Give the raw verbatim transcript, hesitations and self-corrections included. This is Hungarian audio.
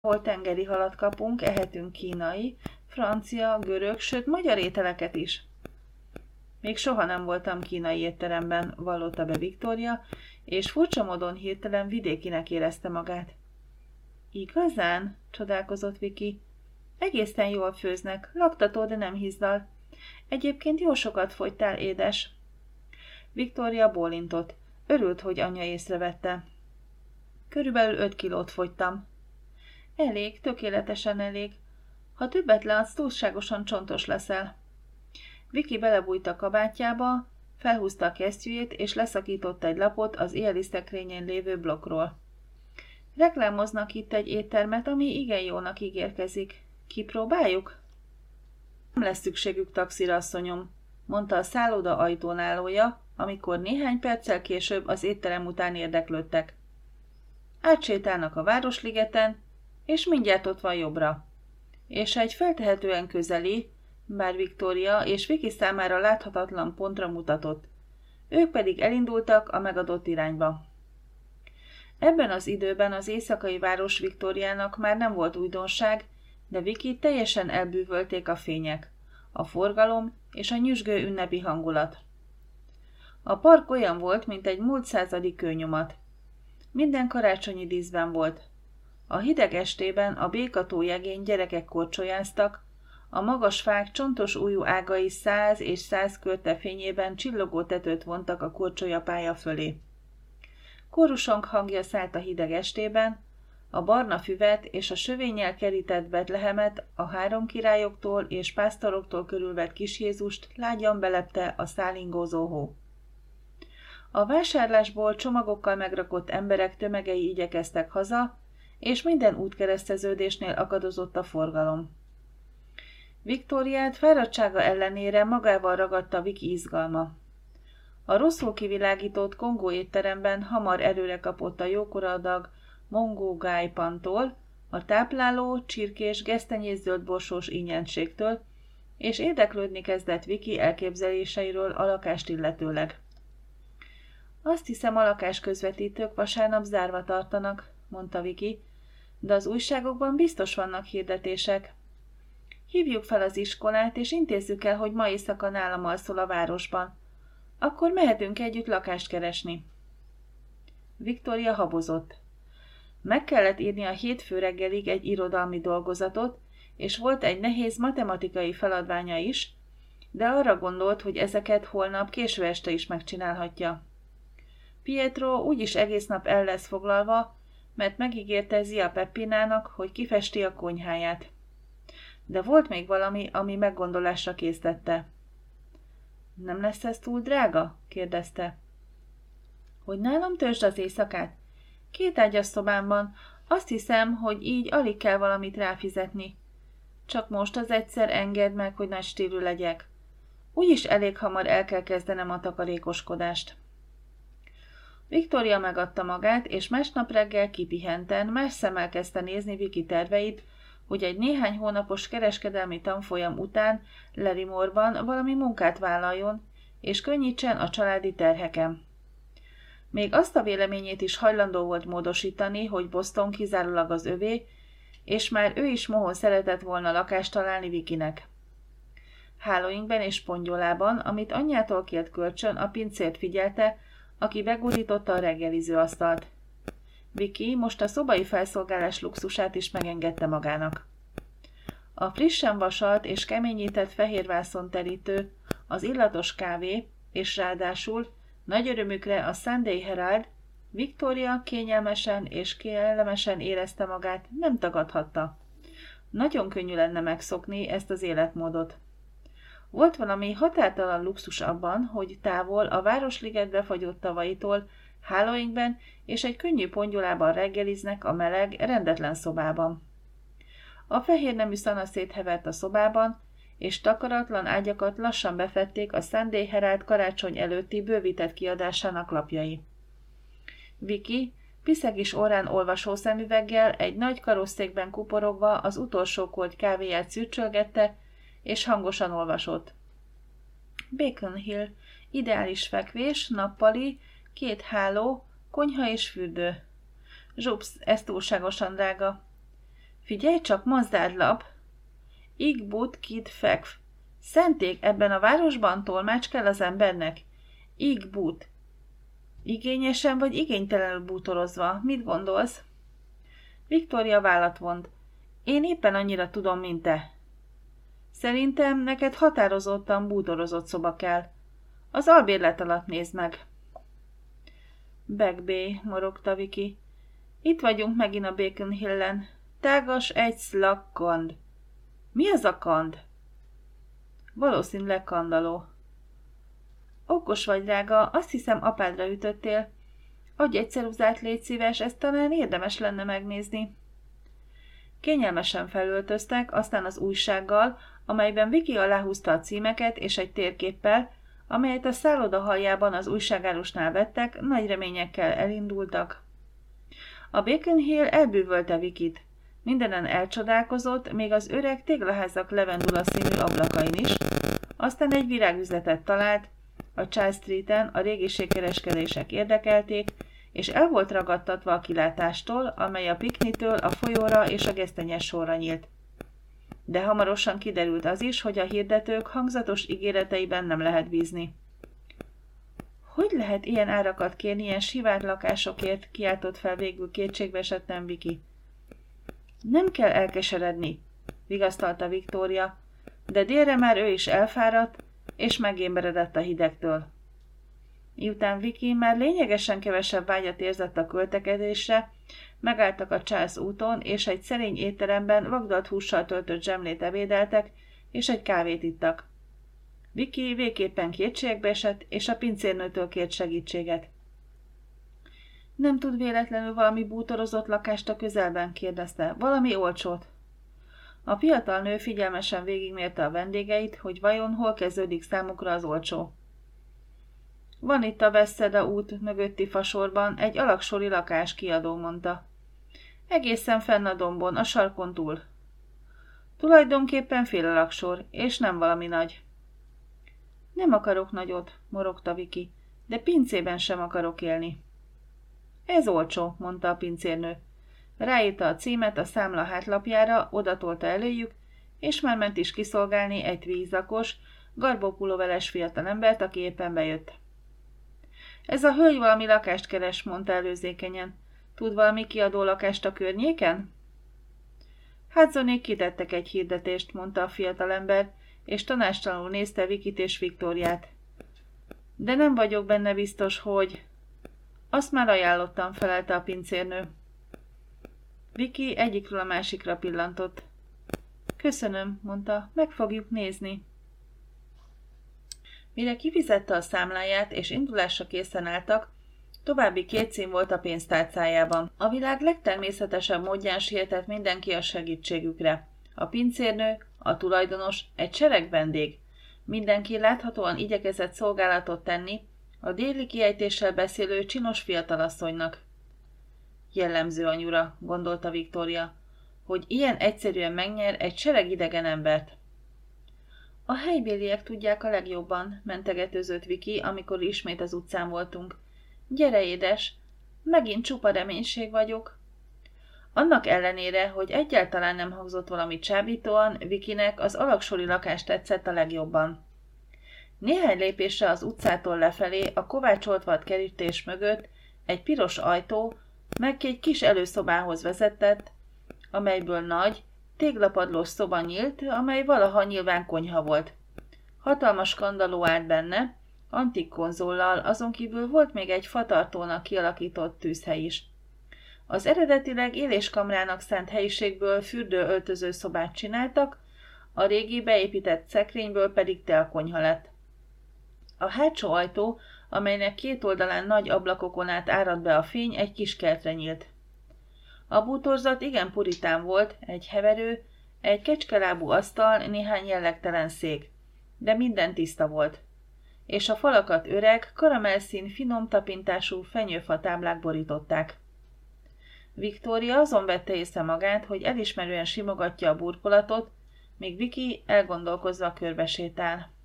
ahol tengeri halat kapunk, ehetünk kínai, francia, görög, sőt magyar ételeket is. Még soha nem voltam kínai étteremben, vallotta be Viktória, és furcsa módon hirtelen vidékinek érezte magát. Igazán? Csodálkozott Viki. Egészen jól főznek, laktató, de nem hízdal. Egyébként jó sokat fogytál, édes. Viktória bólintott. Örült, hogy anyja észrevette. Körülbelül öt kilót fogytam. Elég, tökéletesen elég. Ha többet leadsz, túlságosan csontos leszel. Viki belebújt a kabátjába, felhúzta a kesztyűjét, és leszakította egy lapot az éjjeli szekrényen lévő blokkról. Reklámoznak itt egy éttermet, ami igen jónak ígérkezik. Kipróbáljuk? Nem lesz szükségük taxira, asszonyom, mondta a szálloda ajtónálója, amikor néhány perccel később az étterem után érdeklődtek. Átsétálnak a Városligeten, és mindjárt ott van jobbra. És egy feltehetően közeli, bár Viktória és Viki számára láthatatlan pontra mutatott. Ők pedig elindultak a megadott irányba. Ebben az időben az éjszakai város Viktóriának már nem volt újdonság, de Viki teljesen elbűvölték a fények, a forgalom és a nyüzsgő ünnepi hangulat. A park olyan volt, mint egy múlt századi kőnyomat. Minden karácsonyi díszben volt. A hideg estében a békató jegén gyerekek korcsolyáztak, a magas fák csontos ujjú ágai száz és száz körte fényében csillogó tetőt vontak a korcsolyapálya fölé. Kórusonk hangja szállt a hideg estében, a barna füvet és a sövénnyel kerített Betlehemet, a három királyoktól és pásztoroktól körülvett kis Jézust lágyan belepte a szálingózó hó. A vásárlásból csomagokkal megrakott emberek tömegei igyekeztek haza, és minden útkereszteződésnél akadozott a forgalom. Viktóriát fáradtsága ellenére magával ragadta Viki izgalma. A rosszul kivilágított kongó étteremben hamar erőre kapott a jókora adag mongó gájpantól, a tápláló, csirkés, gesztenyészzöldborsós ínyentségtől, és érdeklődni kezdett Viki elképzeléseiről a lakást illetőleg. Azt hiszem, a lakásközvetítők vasárnap zárva tartanak, mondta Viki, de az újságokban biztos vannak hirdetések. Hívjuk fel az iskolát, és intézzük el, hogy ma éjszaka nálam alszol a városban. Akkor mehetünk együtt lakást keresni. Viktória habozott. Meg kellett írni a hétfő reggelig egy irodalmi dolgozatot, és volt egy nehéz matematikai feladványa is, de arra gondolt, hogy ezeket holnap késő este is megcsinálhatja. Pietro úgyis egész nap el lesz foglalva, mert megígérte Zia Peppinának, hogy kifesti a konyháját. De volt még valami, ami meggondolásra késztette. Nem lesz ez túl drága? Kérdezte. Hogy nálam töltsd az éjszakát? Két ágyas szobámban. Azt hiszem, hogy így alig kell valamit ráfizetni. Csak most az egyszer engedd meg, hogy nagy stílű legyek. Úgyis elég hamar el kell kezdenem a takarékoskodást. Viktória megadta magát, és másnap reggel kipihenten, más szemmel kezdte nézni Viki terveit, hogy egy néhány hónapos kereskedelmi tanfolyam után Larimore-ban valami munkát vállaljon, és könnyítsen a családi terheken. Még azt a véleményét is hajlandó volt módosítani, hogy Boston kizárólag az övé, és már ő is mohon szeretett volna lakást találni Vikinek. Hálóinkben és pongyolában, amit anyjától kért kölcsön, a pincért figyelte, aki begurította a reggeliző asztalt. Viki most a szobai felszolgálás luxusát is megengedte magának. A frissen vasalt és keményített fehérvászon terítő, az illatos kávé, és ráadásul nagy örömükre a Sunday Herald, Viktória kényelmesen és kellemesen érezte magát, nem tagadhatta. Nagyon könnyű lenne megszokni ezt az életmódot. Volt valami határtalan luxus abban, hogy távol a Városliget befagyott tavaitól, hálóinkben és egy könnyű pongyolában reggeliznek a meleg, rendetlen szobában. A fehér nemű szanaszét hevert a szobában, és takaratlan ágyakat lassan befették a Sunday Herald karácsony előtti bővített kiadásának lapjai. Viki piszegis orrán olvasó szemüveggel egy nagy karosszékben kuporogva az utolsó kolt kávéját szürcsölgette, és hangosan olvasott. Bacon Hill, ideális fekvés, nappali, két háló, konyha és fürdő. Zsupsz, ez túlságosan drága. Figyelj csak, mozdádlap! Ik but kid fekv. Szenték, ebben a városban tolmács kell az embernek. Ik but. Igényesen vagy igénytelenül bútorozva? Mit gondolsz? Viktória vállat vont. Én éppen annyira tudom, mint te. Szerintem neked határozottan bútorozott szoba kell. Az albérlet alatt nézd meg. Backbay, morogta Viki. Itt vagyunk megint a Beacon Hillen. Tágas egy szlag kand. Mi az a kand? Valószínűleg kandaló. Okos vagy, drága, azt hiszem apádra ütöttél. Adj egy ceruzát, légy szíves, ezt talán érdemes lenne megnézni. Kényelmesen felöltöztek, aztán az újsággal, amelyben Viki aláhúzta a címeket, és egy térképpel, amelyet a szálloda haljában az újságárusnál vettek, nagy reményekkel elindultak. A Beacon Hill elbűvölte Vikit. Mindenen elcsodálkozott, még az öreg téglaházak levendula színű ablakain is, aztán egy virágüzletet talált, a Charles Streeten a régiségkereskedések érdekelték, és el volt ragadtatva a kilátástól, amely a piknitől a folyóra és a gesztenyes sorra nyílt. De hamarosan kiderült az is, hogy a hirdetők hangzatos ígéreteiben nem lehet bízni. Hogy lehet ilyen árakat kérni ilyen sivárt lakásokért, kiáltott fel végül kétségbe esetten Viki. Nem kell elkeseredni, vigasztalta Viktória, de délre már ő is elfáradt, és megémberedett a hidegtől. Miután Viki már lényegesen kevesebb vágyat érzett a költekezésre, megálltak a Charles úton, és egy szerény étteremben vagdalt hússal töltött zsemlét ebédeltek, és egy kávét ittak. Viki végképpen kétségbe esett, és a pincérnőtől kért segítséget. Nem tud véletlenül valami bútorozott lakást a közelben? Kérdezte. Valami olcsót. A fiatal nő figyelmesen végigmérte a vendégeit, hogy vajon hol kezdődik számukra az olcsó. Van itt a Veszeda út mögötti fasorban egy alaksori lakás, kiadó mondta. Egészen fenn a dombon, a sarkon túl. Tulajdonképpen fél alaksor, és nem valami nagy. Nem akarok nagyot, morogta Viki, de pincében sem akarok élni. Ez olcsó, mondta a pincérnő. Ráírta a címet a számla hátlapjára, odatolta előjük, és már ment is kiszolgálni egy vízakos, garbópulóveres fiatalembert, aki éppen bejött. Ez a hölgy valami lakást keres, mondta előzékenyen. Tud valami kiadó lakást a környéken? Hátzonék kitettek egy hirdetést, mondta a fiatalember, és tanástalanul nézte Vikit és Viktóriát. De nem vagyok benne biztos, hogy... Azt már ajánlottam, felelte a pincérnő. Viki egyikről a másikra pillantott. Köszönöm, mondta, meg fogjuk nézni. Mire kifizette a számláját és indulásra készen álltak, további két cím volt a pénztárcájában. A világ legtermészetesebb módján sietett mindenki a segítségükre. A pincérnő, a tulajdonos, egy sereg vendég. Mindenki láthatóan igyekezett szolgálatot tenni a déli kiejtéssel beszélő csinos fiatalasszonynak. Jellemző anyura, gondolta Viktória, hogy ilyen egyszerűen megnyer egy sereg idegen embert. A helybéliek tudják a legjobban, mentegetőzött Viki, amikor ismét az utcán voltunk. Gyere, édes, megint csupa reménység vagyok. Annak ellenére, hogy egyáltalán nem hangzott valami csábítóan, Vikinek az alaksori lakás tetszett a legjobban. Néhány lépésre az utcától lefelé, a kovácsolt vad kerítés mögött egy piros ajtó meg egy kis előszobához vezetett, amelyből nagy, téglapadlós szoba nyílt, amely valaha nyilván konyha volt. Hatalmas kandalló állt benne, antik konzollal, azon kívül volt még egy fatartónak kialakított tűzhely is. Az eredetileg éléskamrának szánt helyiségből fürdő-öltöző szobát csináltak, a régi beépített szekrényből pedig telkonyha lett. A hátsó ajtó, amelynek két oldalán nagy ablakokon át árad be a fény, egy kis kertre nyílt. A bútorzat igen puritán volt, egy heverő, egy kecskelábú asztal, néhány jellegtelen szék, de minden tiszta volt. És a falakat öreg, karamellszín finom tapintású fenyőfa táblák borították. Viktória azon vette észre magát, hogy elismerően simogatja a burkolatot, míg Viki elgondolkozva körbesétál.